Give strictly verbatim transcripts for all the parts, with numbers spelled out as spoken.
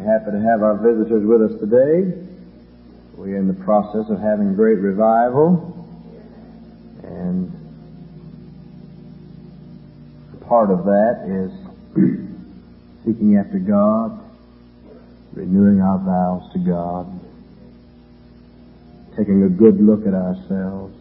Happy to have our visitors with us today. We are in the process of having great revival, and part of that is seeking after God, renewing our vows to God, taking a good look at ourselves.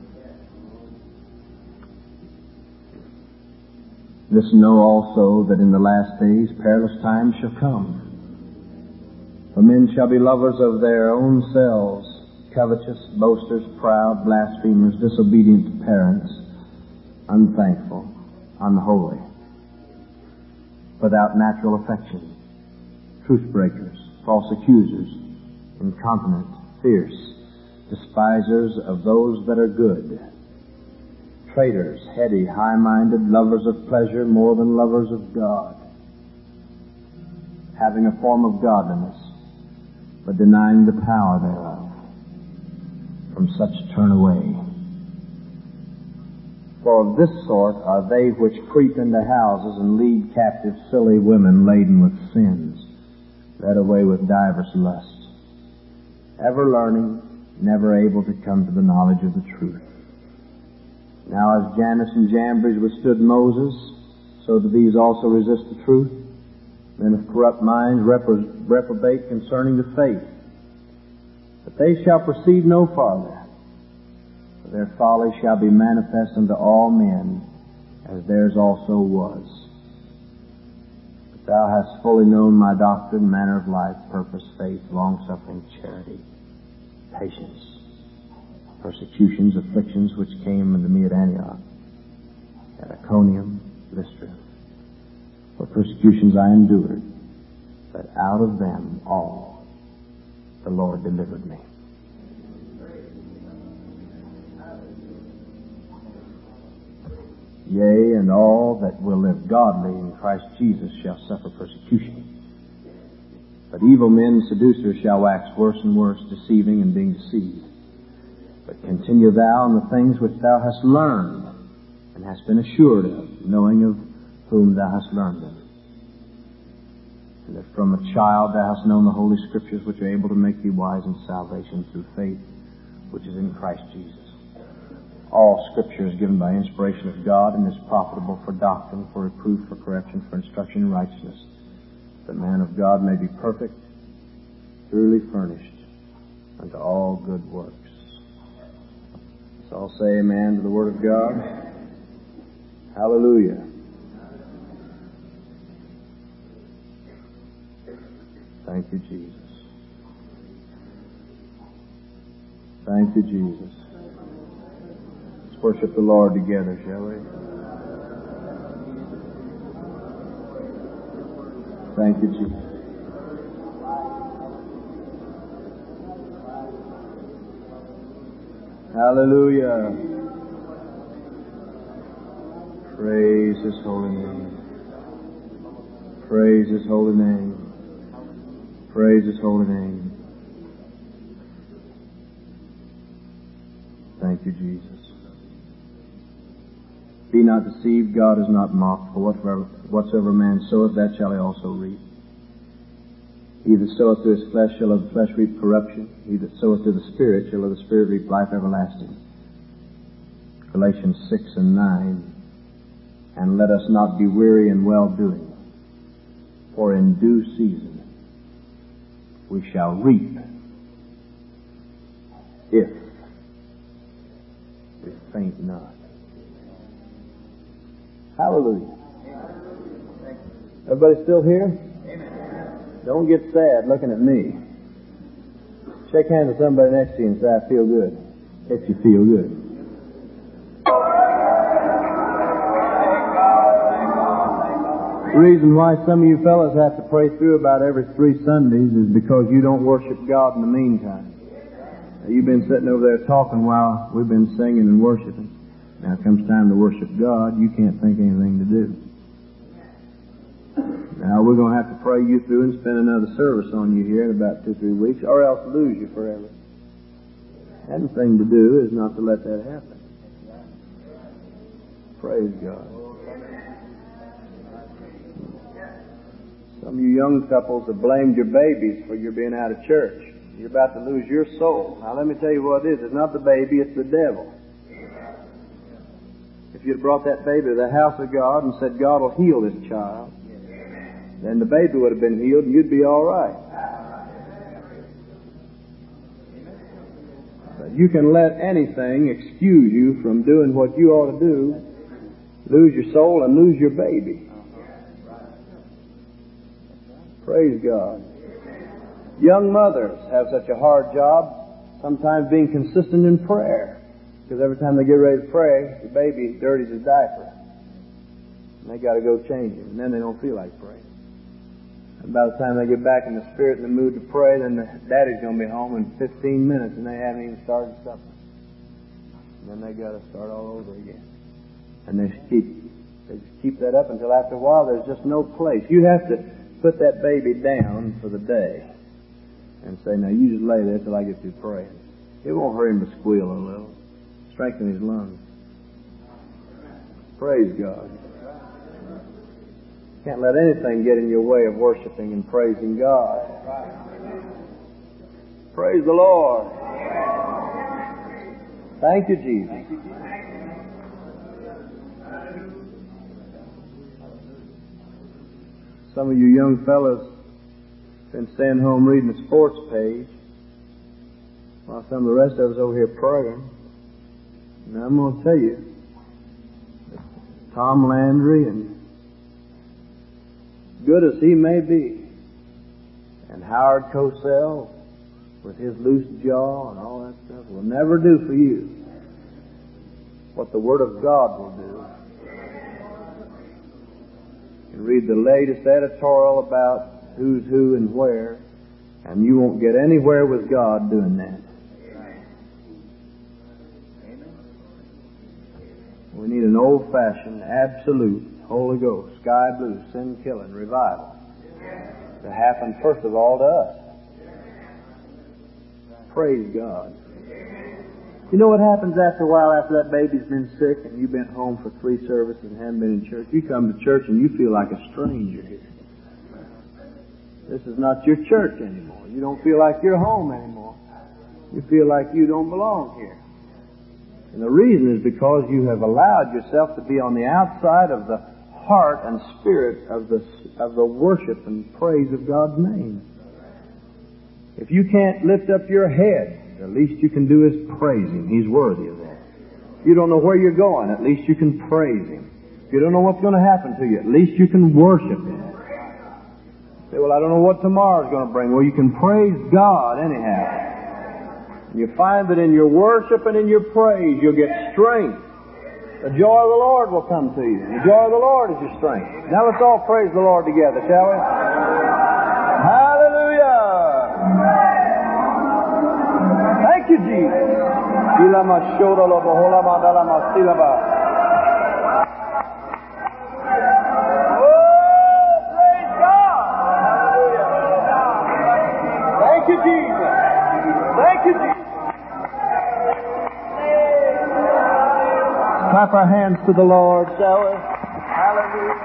This know also that in the last days perilous times shall come. For men shall be lovers of their own selves, covetous, boasters, proud, blasphemers, disobedient to parents, unthankful, unholy, without natural affection, truce breakers, false accusers, incontinent, fierce, despisers of those that are good, traitors, heady, high-minded, lovers of pleasure more than lovers of God, having a form of godliness, but denying the power thereof. From such turn away. For of this sort are they which creep into houses and lead captive silly women laden with sins, led away with divers lusts, ever learning, never able to come to the knowledge of the truth. Now as Jannes and Jambres withstood Moses, so do these also resist the truth. Men of corrupt minds repro- reprobate concerning the faith. But they shall proceed no farther, for their folly shall be manifest unto all men, as theirs also was. But thou hast fully known my doctrine, manner of life, purpose, faith, long-suffering, charity, patience, persecutions, afflictions, which came unto me at Antioch, at Iconium, Lystra. For persecutions I endured, but out of them all the Lord delivered me. Yea, and all that will live godly in Christ Jesus shall suffer persecution. But evil men, seducers, shall wax worse and worse, deceiving and being deceived. But continue thou in the things which thou hast learned, and hast been assured of, knowing of whom thou hast learned them. And that from a child thou hast known the Holy Scriptures, which are able to make thee wise in salvation through faith, which is in Christ Jesus. All Scripture is given by inspiration of God, and is profitable for doctrine, for reproof, for correction, for instruction in righteousness, that the man of God may be perfect, truly furnished unto all good works. So I'll say amen to the Word of God. Hallelujah. Thank you, Jesus. Thank you, Jesus. Let's worship the Lord together, shall we? Thank you, Jesus. Hallelujah. Praise His holy name. Praise His holy name. Praise His holy name. Thank you, Jesus. Be not deceived, God is not mocked, for whatsoever, whatsoever man soweth, that shall he also reap. He that soweth to his flesh shall of the flesh reap corruption. He that soweth to the Spirit shall of the Spirit reap life everlasting. Galatians six and nine. And let us not be weary in well-doing, for in due season we shall reap if we faint not. Hallelujah. Everybody still here? Amen. Don't get sad looking at me. Shake hands with somebody next to you and say, I feel good. If you feel good. The reason why some of you fellas have to pray through about every three Sundays is because you don't worship God in the meantime. Now, you've been sitting over there talking while we've been singing and worshiping. Now it comes time to worship God, you can't think of anything to do. Now we're going to have to pray you through and spend another service on you here in about two, three weeks, or else lose you forever. And the thing to do is not to let that happen. Praise God. Some of you young couples have blamed your babies for your being out of church. You're about to lose your soul. Now let me tell you what it is. It's not the baby, it's the devil. If you'd brought that baby to the house of God and said, God will heal this child, then the baby would have been healed and you'd be all right. But you can let anything excuse you from doing what you ought to do, lose your soul and lose your baby. Praise God. Young mothers have such a hard job, sometimes being consistent in prayer. Because every time they get ready to pray, the baby dirties his diaper. And they got to go change him. And then they don't feel like praying. And by the time they get back in the spirit and the mood to pray, then the daddy's going to be home in fifteen minutes and they haven't even started supper. And then they got to start all over again. And they just keep, they just keep that up until after a while there's just no place. You have to put that baby down for the day and say, now you just lay there till I get through praying. It won't hurt him to squeal a little. Strengthen his lungs. Praise God. Can't let anything get in your way of worshiping and praising God. Praise the Lord. Thank you, Jesus. Some of you young fellas been staying home reading the sports page while some of the rest of us over here praying. Now I'm going to tell you, Tom Landry, and good as he may be, and Howard Cosell with his loose jaw and all that stuff will never do for you what the Word of God will do. You can read the latest editorial about who's who and where, and you won't get anywhere with God doing that. We need an old-fashioned, absolute, Holy Ghost, sky blue, sin-killing revival to happen first of all to us. Praise God. You know what happens after a while after that baby's been sick and you've been home for three services and haven't been in church? You come to church and you feel like a stranger here. This is not your church anymore. You don't feel like you're home anymore. You feel like you don't belong here. And the reason is because you have allowed yourself to be on the outside of the heart and spirit of the of the worship and praise of God's name. If you can't lift up your head, the least you can do is praise Him. He's worthy of that. If you don't know where you're going, at least you can praise Him. If you don't know what's going to happen to you, at least you can worship Him. You say, well, I don't know what tomorrow's going to bring. Well, you can praise God anyhow. And you find that in your worship and in your praise, you'll get strength. The joy of the Lord will come to you. The joy of the Lord is your strength. Now let's all praise the Lord together, shall we? Hallelujah! Thank you, Jesus. Oh, praise God! Hallelujah! Thank you, Jesus. Thank you, Jesus. Clap our hands to the Lord, shall we? Hallelujah.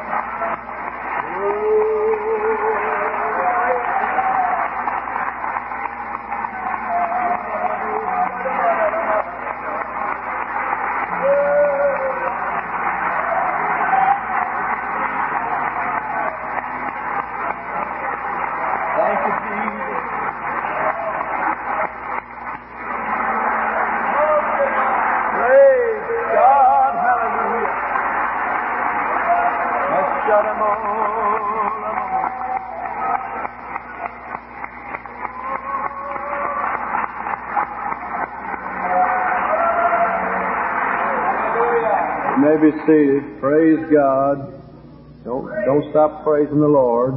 Thank you, Jesus. Praise God. Hallelujah. Let's shut them all. You may be seated. Praise God. Don't, don't stop praising the Lord.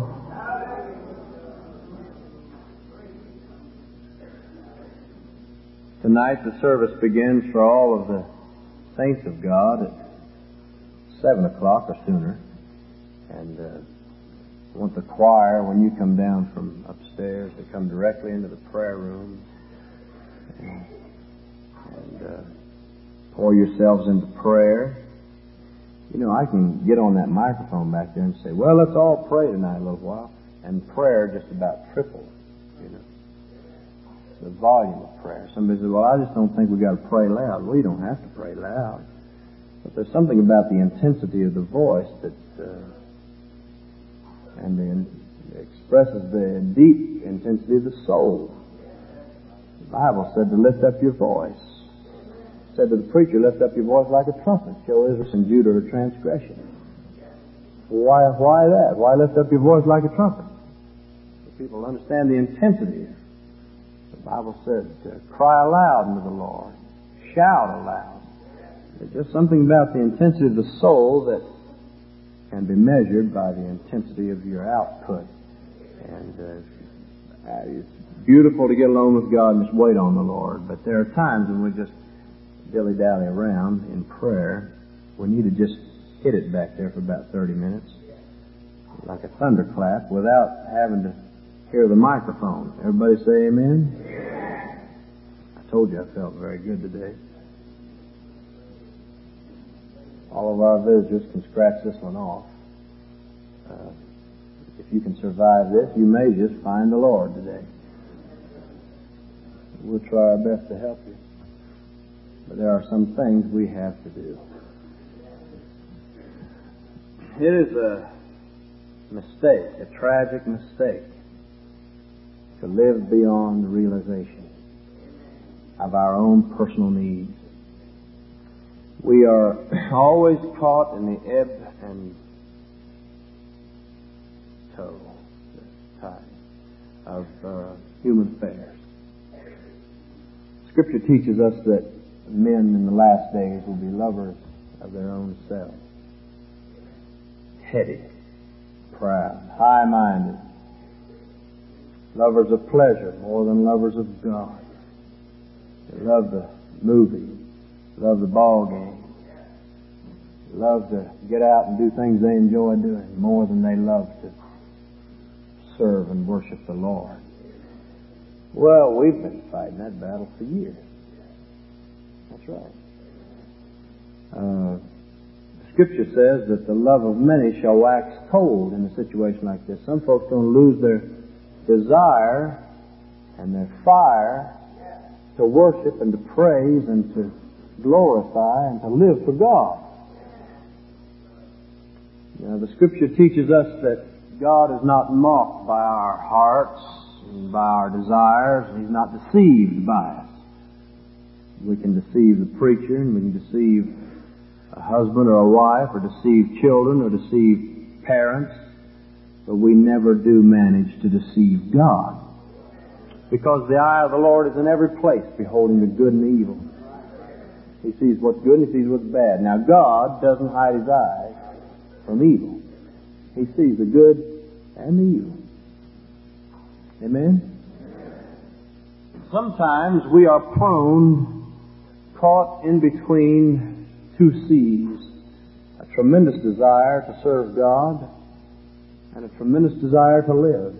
Tonight the service begins for all of the saints of God at seven o'clock or sooner. And uh, I want the choir, when you come down from upstairs, to come directly into the prayer room and, and uh, pour yourselves into prayer. You know, I can get on that microphone back there and say, well, let's all pray tonight a little while. And prayer just about tripled, you know. The volume of prayer. Somebody says, well, I just don't think we got to pray loud. Well, you don't have to pray loud. But there's something about the intensity of the voice that, uh, and the, it expresses the deep intensity of the soul. The Bible said to lift up your voice. It said to the preacher, lift up your voice like a trumpet. Show Israel and Judah her transgression. Why, why that? Why lift up your voice like a trumpet? So people understand the intensity. The Bible said, uh, cry aloud unto the Lord. Shout aloud. There's just something about the intensity of the soul that can be measured by the intensity of your output. And uh, it's beautiful to get along with God and just wait on the Lord. But there are times when we just dilly-dally around in prayer. We need to just hit it back there for about thirty minutes. Like a thunderclap without having to hear the microphone. Everybody say amen? I told you I felt very good today. All of our visitors can scratch this one off. Uh, if you can survive this, you may just find the Lord today. We'll try our best to help you. But there are some things we have to do. It is a mistake, a tragic mistake, to live beyond the realization of our own personal needs. We are always caught in the ebb and flow, the tide of uh, human affairs. Scripture teaches us that men in the last days will be lovers of their own selves. Heady, proud, high-minded, lovers of pleasure more than lovers of God. They love the movie, love the ball game, love to get out and do things they enjoy doing more than they love to serve and worship the Lord. Well, we've been fighting that battle for years. That's right. Uh, Scripture says that the love of many shall wax cold in a situation like this. Some folks don't lose their desire and their fire to worship and to praise and to glorify and to live for God. Now, the Scripture teaches us that God is not mocked by our hearts and by our desires. He's not deceived by us. We can deceive the preacher, and we can deceive a husband or a wife, or deceive children, or deceive parents, but we never do manage to deceive God. Because the eye of the Lord is in every place, beholding the good and evil. He sees what's good and he sees what's bad. Now, God doesn't hide His eyes from evil. He sees the good and the evil. Amen? Sometimes we are prone, caught in between two seas, a tremendous desire to serve God and a tremendous desire to live.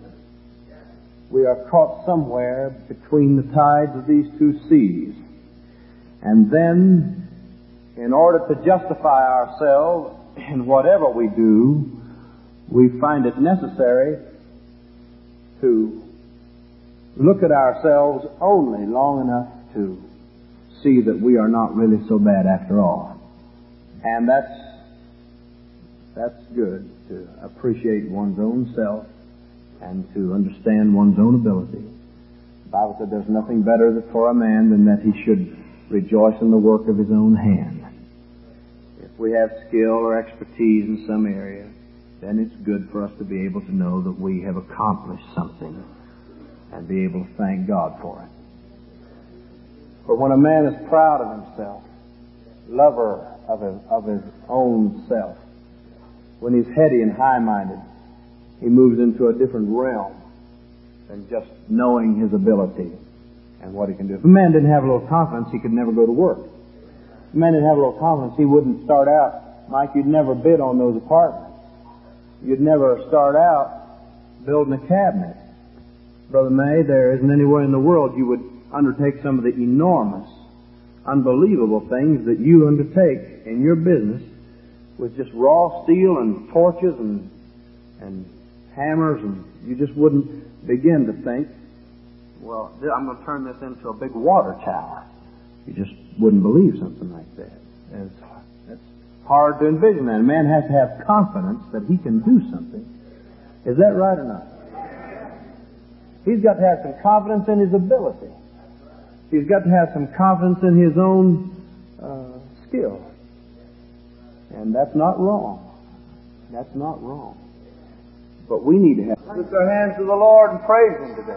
We are caught somewhere between the tides of these two seas. And then, in order to justify ourselves in whatever we do, we find it necessary to look at ourselves only long enough to see that we are not really so bad after all. And that's that's good, to appreciate one's own self and to understand one's own ability. The Bible said there's nothing better for a man than that he should rejoice in the work of his own hand. If we have skill or expertise in some area, then it's good for us to be able to know that we have accomplished something and be able to thank God for it. But when a man is proud of himself, lover of his, of his own self, when he's heady and high-minded, he moves into a different realm than just knowing his ability and what he can do. If a man didn't have a little confidence, he could never go to work. If a man didn't have a little confidence, he wouldn't start out. Mike, you'd never bid on those apartments. You'd never start out building a cabinet. Brother May, there isn't anywhere in the world you would undertake some of the enormous, unbelievable things that you undertake in your business with just raw steel and torches and and hammers, and you just wouldn't begin to think, well, I'm going to turn this into a big water tower. You just wouldn't believe something like that. And it's, it's hard to envision that. A man has to have confidence that he can do something. Is that right or not? He's got to have some confidence in his ability. He's got to have some confidence in his own uh, skill. And that's not wrong. That's not wrong. But we need to have... Lift our hands to the Lord and praise Him today.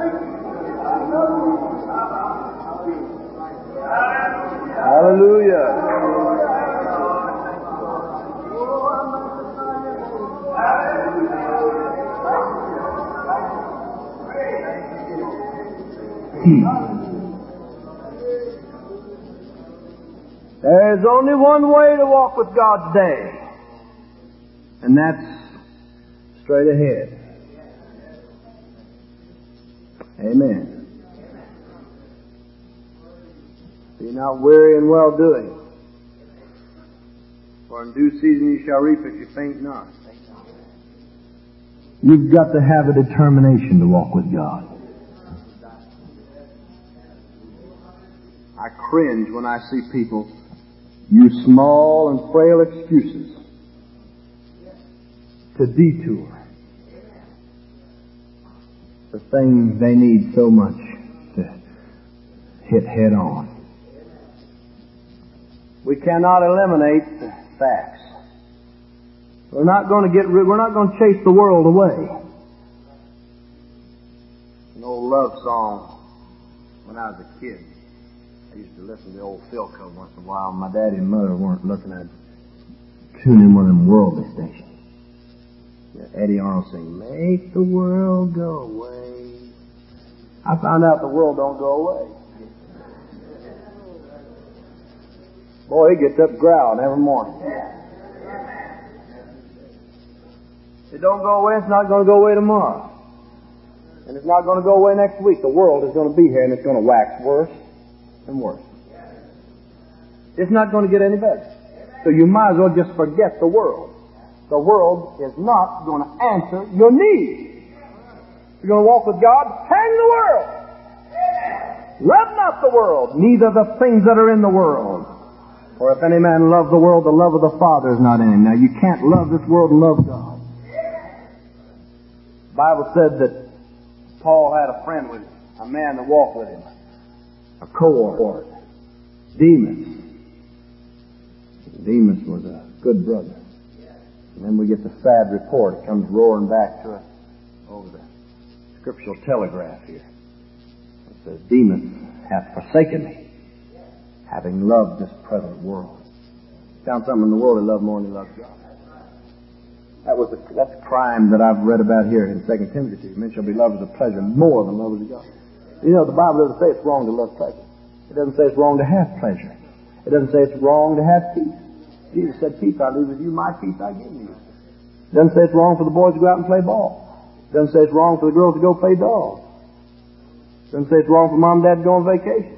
Hallelujah. There is only one way to walk with God's day, and that's straight ahead. Amen. Be not weary in well-doing, for in due season you shall reap if you faint not. You've got to have a determination to walk with God. I cringe when I see people use small and frail excuses to detour the things they need so much to hit head on. We cannot eliminate the facts. We're not going to get rid, we're not going to chase the world away. An old love song when I was a kid. I used to listen to the old Philco once in a while. My daddy and mother weren't looking. I'd tune in one of them worldly stations. Eddie Arnold sing, "Make the world go away." I found out the world don't go away. Boy, he gets up growling every morning. It don't go away, it's not going to go away tomorrow. And it's not going to go away next week. The world is going to be here and it's going to wax worse and worse. It's not going to get any better. So you might as well just forget the world. The world is not going to answer your needs. If you're going to walk with God, hang the world. Love not the world, neither the things that are in the world. For if any man love the world, the love of the Father is not in him. Now you can't love this world and love God. The Bible said that Paul had a friend with him, a man that walked with him, a cohort, Demas. Demas was a good brother. And then we get the sad report. It comes roaring back to us over the scriptural telegraph here. It says, Demas hath forsaken me, having loved this present world. Found something in the world he loved more than he loved God. That was the, that's a crime that I've read about here in Second Timothy. Men shall be lovers of pleasure more than lovers of God. You know, the Bible doesn't say it's wrong to love pleasure. It doesn't say it's wrong to have pleasure. It doesn't say it's wrong to have peace. Jesus said, peace I leave with you, my peace I give you. It doesn't say it's wrong for the boys to go out and play ball. It doesn't say it's wrong for the girls to go play dolls. It doesn't say it's wrong for mom and dad to go on vacation.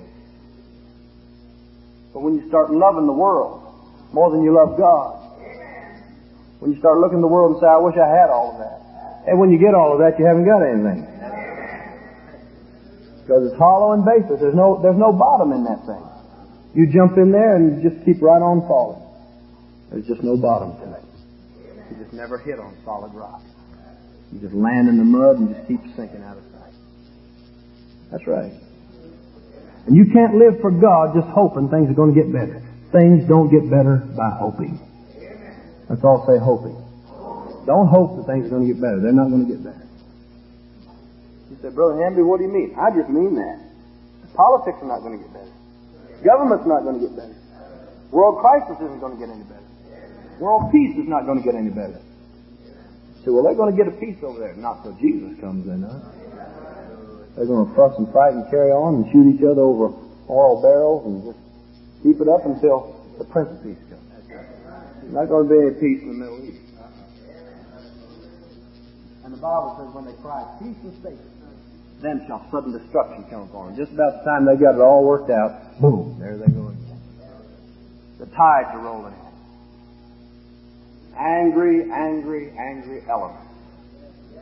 But when you start loving the world more than you love God, when you start looking at the world and say, I wish I had all of that. And when you get all of that, you haven't got anything. Because it's hollow and baseless. There's no, there's no bottom in that thing. You jump in there and you just keep right on falling. There's just no bottom to it. You just never hit on solid rock. You just land in the mud and just keep sinking out of sight. That's right. And you can't live for God just hoping things are going to get better. Things don't get better by hoping. Let's all say hoping. Don't hope that things are going to get better. They're not going to get better. You say, Brother Hamby, what do you mean? I just mean that. Politics are not going to get better. Government's not going to get better. World crisis isn't going to get any better. World peace is not going to get any better. So, well, they're going to get a peace over there. Not till Jesus comes, they're not. They're going to fuss and fight and carry on and shoot each other over oil barrels and just keep it up until the Prince of Peace comes. There's not going to be any peace in the Middle East. And the Bible says when they cry, peace and safety, then shall sudden destruction come upon them. Just about the time they got it all worked out, boom, there they go again. The tides are rolling in. Angry, angry, angry elements.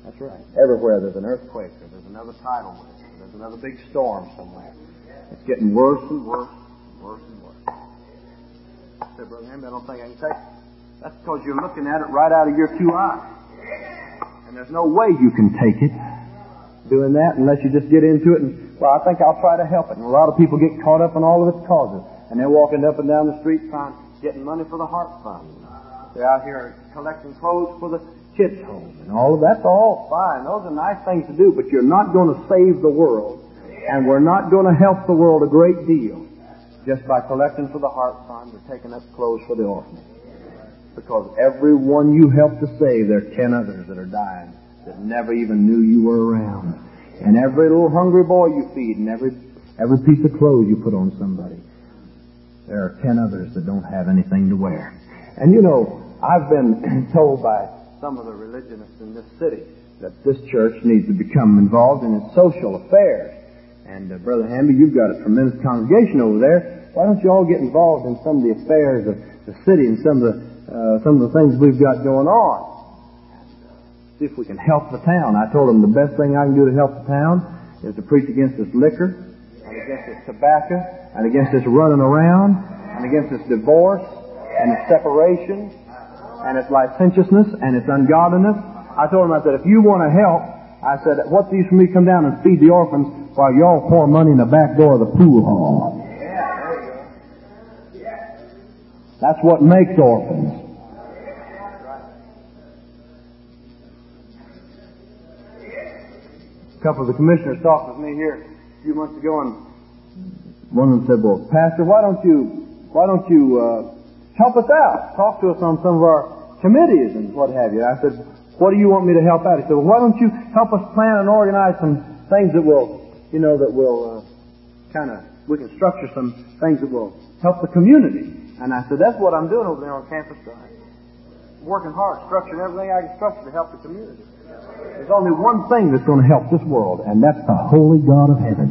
That's right. Everywhere there's an earthquake, or there's another tidal wave, or there's another big storm somewhere. It's getting worse and worse and worse and worse. I said, Brother Henry, I don't think I can take it. That's because you're looking at it right out of your two eyes. And there's no way you can take it doing that unless you just get into it and, well, I think I'll try to help it. And a lot of people get caught up in all of its causes. And they're walking up and down the street trying, getting money for the Heart Fund. They're out here collecting clothes for the kids' home. And all of that's all fine. Those are nice things to do, but you're not going to save the world. And we're not going to help the world a great deal just by collecting for the Heart Fund or taking up clothes for the orphanage. Because every one you help to save, there are ten others that are dying that never even knew you were around. And every little hungry boy you feed and every every piece of clothes you put on somebody, there are ten others that don't have anything to wear. And you know, I've been told by some of the religionists in this city that this church needs to become involved in its social affairs. And uh, Brother Hamby, you've got a tremendous congregation over there. Why don't you all get involved in some of the affairs of the city and some of the uh, some of the things we've got going on? See if we can help the town. I told them the best thing I can do to help the town is to preach against this liquor, and against this tobacco, and against this running around, and against this divorce, and its separation, and its licentiousness, and its ungodliness. I told them, I said, if you want to help, I said, what's the use for me to come down and feed the orphans while y'all pour money in the back door of the pool hall? That's what makes orphans. A couple of the commissioners talked with me here a few months ago, and one of them said, well, Pastor, why don't you, why don't you, uh, help us out? Talk to us on some of our committees and what have you. I said, what do you want me to help out? He said, well, why don't you help us plan and organize some things that will, you know, that will, uh, kind of, we can structure some things that will help the community. And I said, that's what I'm doing over there on campus side. Working hard, structuring everything I can structure to help the community. There's only one thing that's going to help this world, and that's the Holy God of Heaven.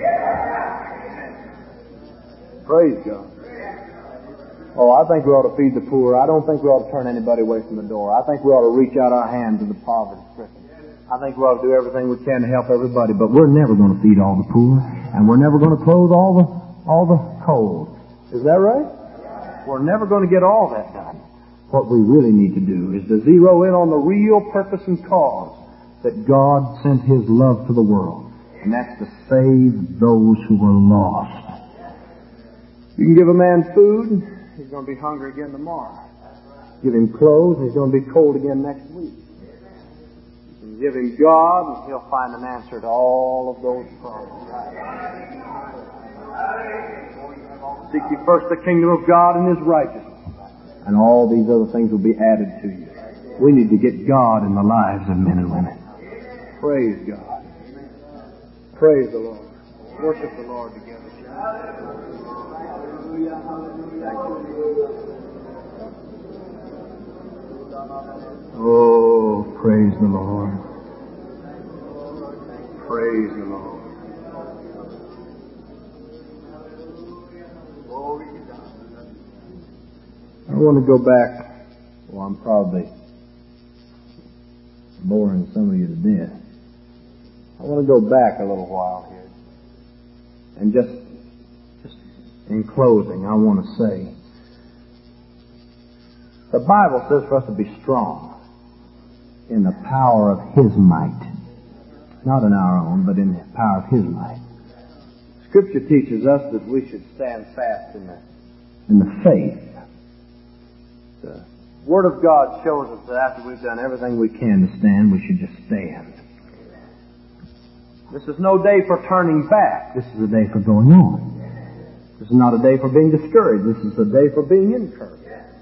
Praise God. Oh, I think we ought to feed the poor. I don't think we ought to turn anybody away from the door. I think we ought to reach out our hand to the poverty-stricken. I think we ought to do everything we can to help everybody, but we're never going to feed all the poor, and we're never going to clothe all the all the cold. Is that right? We're never going to get all that done. What we really need to do is to zero in on the real purpose and cause that God sent His love to the world, and that's to save those who are lost. You can give a man food, he's going to be hungry again tomorrow. Give him clothes, and he's going to be cold again next week. You can give him God, and he'll find an answer to all of those problems. Seek ye first the kingdom of God and His righteousness, and all these other things will be added to you. We need to get God in the lives of men and women. Praise God. Praise the Lord. Worship the Lord together. Oh, praise the Lord. Praise the Lord. I want to go back. Well, I'm probably boring some of you to death. I want to go back a little while here. And just, just in closing, I want to say, the Bible says for us to be strong in the power of His might. Not in our own, but in the power of His might. Scripture teaches us that we should stand fast in the, in the faith. The Word of God shows us that after we've done everything we can to stand, we should just stand. This is no day for turning back. This is a day for going on. This is not a day for being discouraged. This is a day for being encouraged.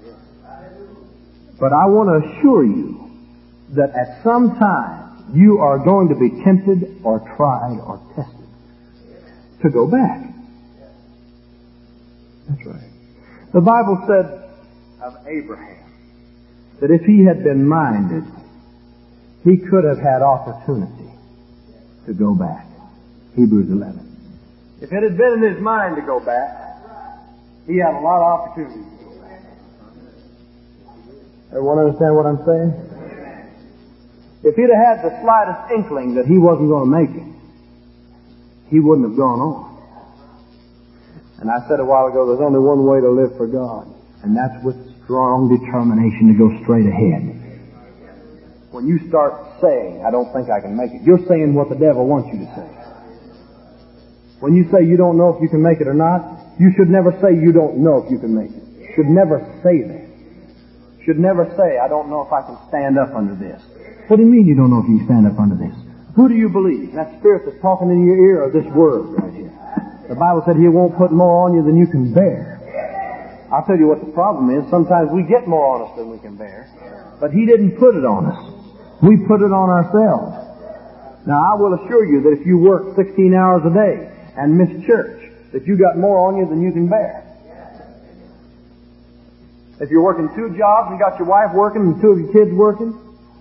But I want to assure you that at some time you are going to be tempted or tried or tested to go back. That's right. The Bible said of Abraham that if he had been minded, he could have had opportunity to go back. Hebrews eleven. If it had been in his mind to go back, he had a lot of opportunity to go back. Everyone understand what I'm saying? If he'd have had the slightest inkling that he wasn't going to make it, he wouldn't have gone on. And I said a while ago, there's only one way to live for God, and that's with strong determination to go straight ahead. When you start saying, I don't think I can make it, you're saying what the devil wants you to say. When you say you don't know if you can make it or not, you should never say you don't know if you can make it. You should never say that. You should never say, I don't know if I can stand up under this. What do you mean you don't know if you can stand up under this? Who do you believe? That spirit that's talking in your ear or this word right here? The Bible said He won't put more on you than you can bear. I'll tell you what the problem is. Sometimes we get more on us than we can bear. But He didn't put it on us. We put it on ourselves. Now, I will assure you that if you work sixteen hours a day and miss church, that you got more on you than you can bear. If you're working two jobs and you got your wife working and two of your kids working,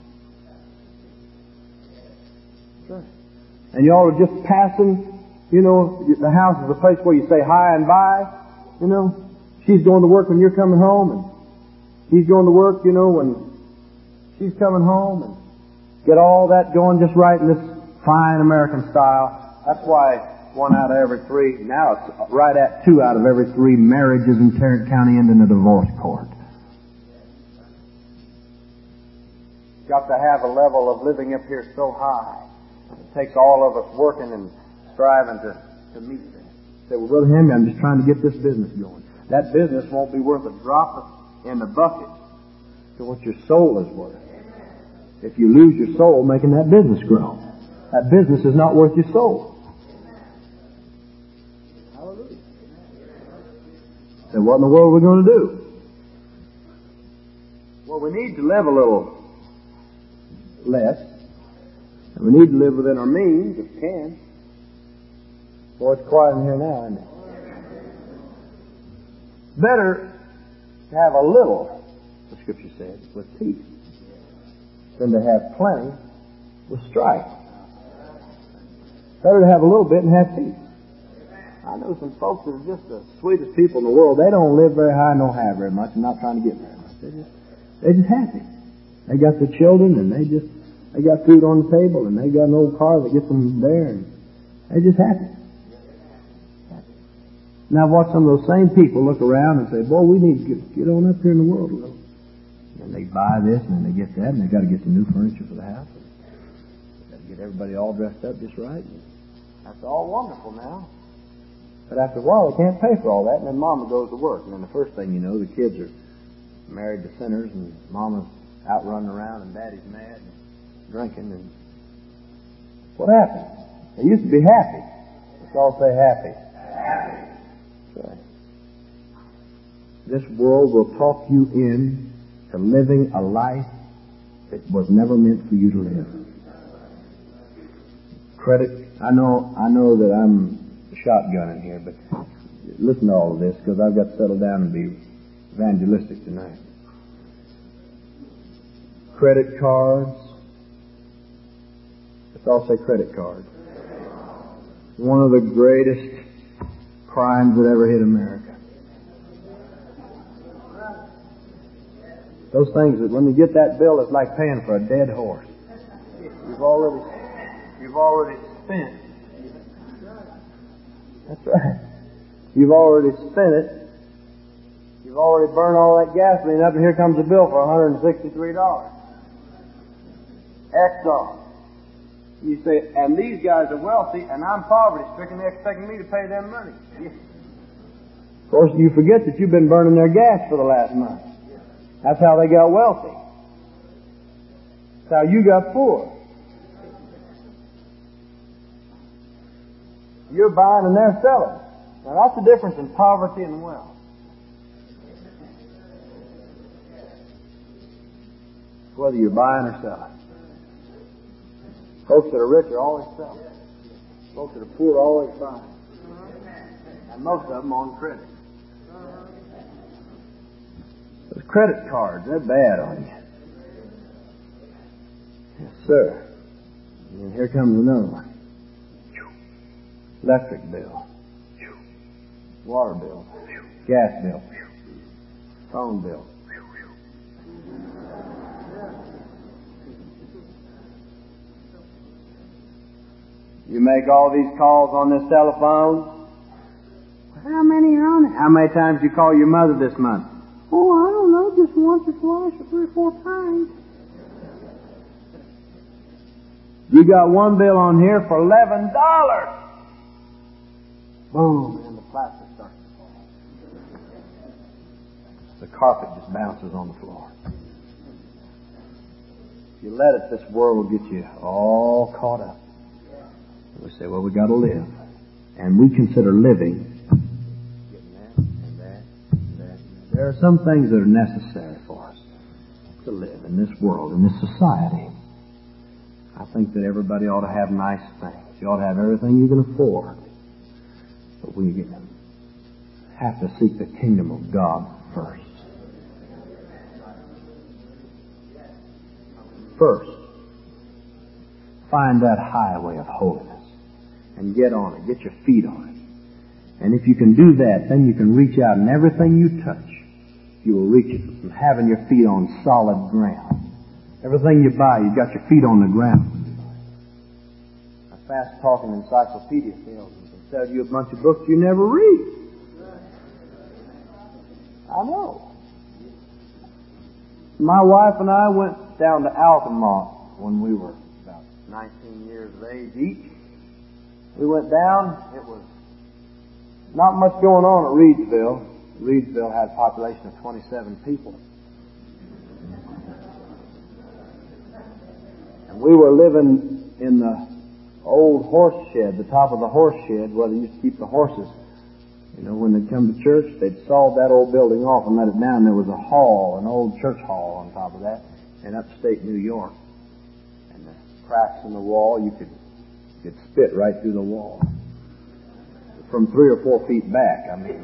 and y'all are just passing, you know, the house is a place where you say hi and bye, you know. She's going to work when you're coming home, and he's going to work, you know, when she's coming home, and get all that going just right in this fine American style. That's why one out of every three, now it's right at two out of every three marriages in Tarrant County end in a divorce court. Got to have a level of living up here so high. It takes all of us working and striving to, to meet that. Say, well, Brother Henry, I'm just trying to get this business going. That business won't be worth a drop in the bucket to what your soul is worth. If you lose your soul making that business grow, that business is not worth your soul. Hallelujah. So what in the world are we going to do? Well, we need to live a little less. And we need to live within our means, if we can. Boy, it's quiet in here now, isn't it? Better to have a little, the Scripture says, with peace, than to have plenty with strife. Better to have a little bit and have peace. I know some folks that are just the sweetest people in the world. They don't live very high and don't have very much and not trying to get very much. They're just, they're just happy. They got their children and they just, they got food on the table and they got an old car that gets them there and they're just happy. Now I've watched some of those same people look around and say, boy, we need to get, get on up here in the world a little. And they buy this and then they get that and they've got to get some new furniture for the house. They've got to get everybody all dressed up just right. And that's all wonderful now. But after a while they can't pay for all that and then Mama goes to work. And then the first thing you know, the kids are married to sinners and Mama's out running around and Daddy's mad and drinking. And what happened? They used to be happy. Let's all say happy. Happy. Right. This world will talk you in to living a life that was never meant for you to live. Credit, I know, I know that I'm shotgunning here, but listen to all of this because I've got to settle down and be evangelistic tonight. Credit cards. Let's all say credit cards. One of the greatest crimes that ever hit America. Those things that when you get that bill, it's like paying for a dead horse. You've already, you've already spent. That's right. You've already spent it. You've already burned all that gasoline up, and here comes a bill for one hundred sixty-three dollars. Exxon. You say, and these guys are wealthy, and I'm poverty-stricken. They're expecting me to pay them money. Of course, you forget that you've been burning their gas for the last month. That's how they got wealthy. That's how you got poor. You're buying and they're selling. Now, that's the difference in poverty and wealth. Whether you're buying or selling. Folks that are rich are always selling. Folks that are poor are always buying. And most of them on credit. Those credit cards, they're bad on you. Yes, sir. And here comes another one. Electric bill. Water bill. Gas bill. Phone bill. You make all these calls on this telephone? How many are on it? How many times you call your mother this month? Oh, I don't know, just once or twice or three or four times. You got one bill on here for eleven dollars. Boom, and the plaster starts to fall. The carpet just bounces on the floor. If you let it, this world will get you all caught up. We say, well, we got to live. And we consider living getting that and that and that. There are some things that are necessary for us to live in this world, in this society. I think that everybody ought to have nice things. You ought to have everything you can afford. But we have to seek the kingdom of God first. First, find that highway of holiness and get on it. Get your feet on it. And if you can do that, then you can reach out, and everything you touch, you will reach it from having your feet on solid ground. Everything you buy, you've got your feet on the ground. A fast-talking encyclopedia salesman can sell you a bunch of books you never read. I know. My wife and I went down to Altamont when we were about nineteen years of age each. We went down. It was not much going on at Reedsville. Reedsville had a population of twenty-seven people. And we were living in the old horse shed, the top of the horse shed where they used to keep the horses. You know, when they'd come to church, they'd sawed that old building off and let it down. There was a hall, an old church hall on top of that, in upstate New York. And the cracks in the wall, you could, you could spit right through the wall. From three or four feet back, I mean.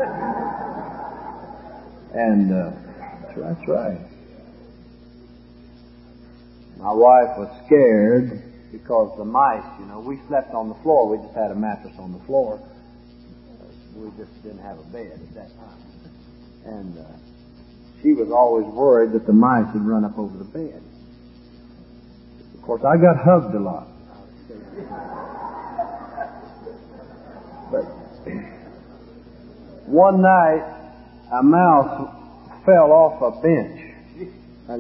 And, uh, that's right, that's right. My wife was scared because the mice, you know, we slept on the floor. We just had a mattress on the floor. We just didn't have a bed at that time. And uh, she was always worried that the mice would run up over the bed. Of course, I got hugged a lot. But one night, a mouse fell off a bench